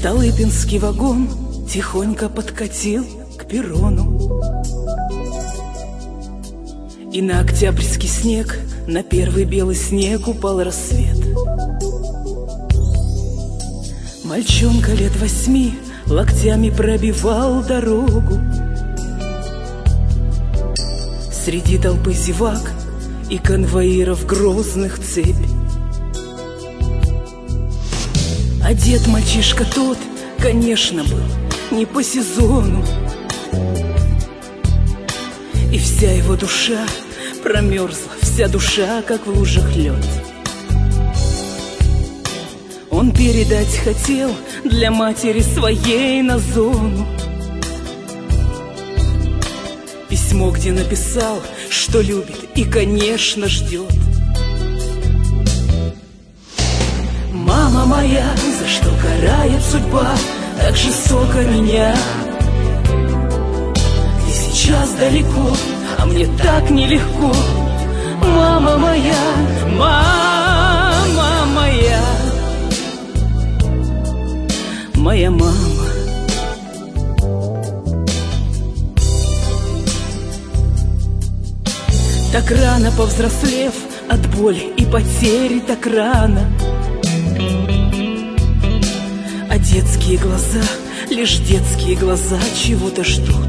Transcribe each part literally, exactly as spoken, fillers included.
Столыпинский вагон тихонько подкатил к перрону, и на октябрьский снег, на первый белый снег упал рассвет. Мальчонка лет восьми локтями пробивал дорогу среди толпы зевак и конвоиров грозных цепь. Одет мальчишка тот, конечно, был не по сезону, и вся его душа промерзла, вся душа, как в лужах лед. Он передать хотел для матери своей на зону письмо, где написал, что любит и, конечно, ждет. Мама моя, за что карает судьба так жестоко меня? Ты сейчас далеко, а мне так нелегко. Мама моя, мама моя, моя мама. Так рано повзрослев от боли и потери, так рано. А детские глаза, лишь детские глаза чего-то ждут.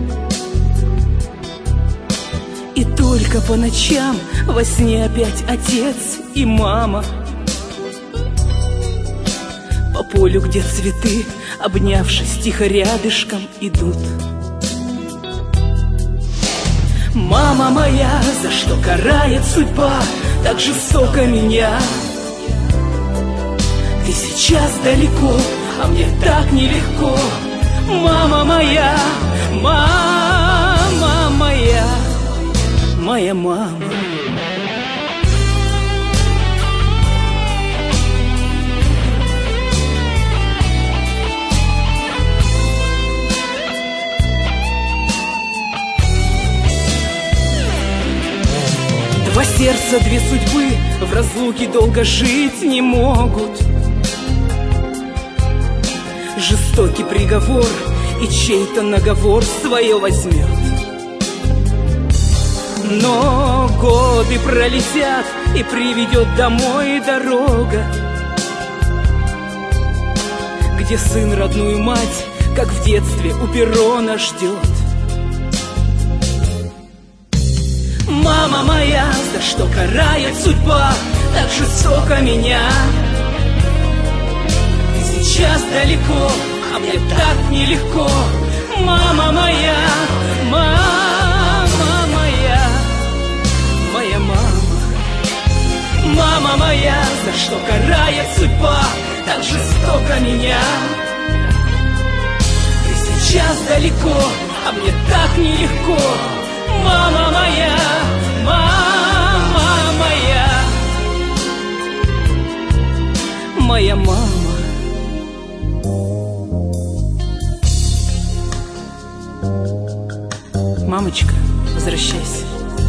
И только по ночам во сне опять отец и мама по полю, где цветы, обнявшись, тихо рядышком идут. Мама моя, за что карает судьба так жестоко меня? Ты сейчас далеко, а мне так нелегко. Мама моя, мама моя, моя мама. Два сердца, две судьбы в разлуке долго жить не могут. Жестокий приговор, и чей-то наговор свое возьмет. Но годы пролетят, и приведет домой дорога, где сын родную мать, как в детстве, у перрона ждет. Мама моя, за что карает судьба так жестоко меня? Ты сейчас далеко, а мне так нелегко. Мама моя, мама моя, моя мама. Мама моя, за что карает судьба так жестоко меня? Ты сейчас далеко, а мне так нелегко. Мама моя, мама моя, моя мама. Мамочка, возвращайся.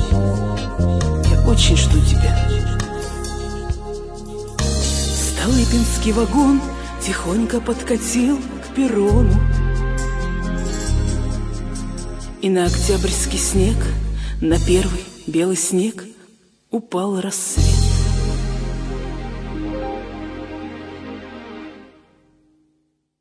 Я очень жду тебя. Столыпинский вагон тихонько подкатил к перрону, и на октябрьский снег, на первый белый снег упал рассвет.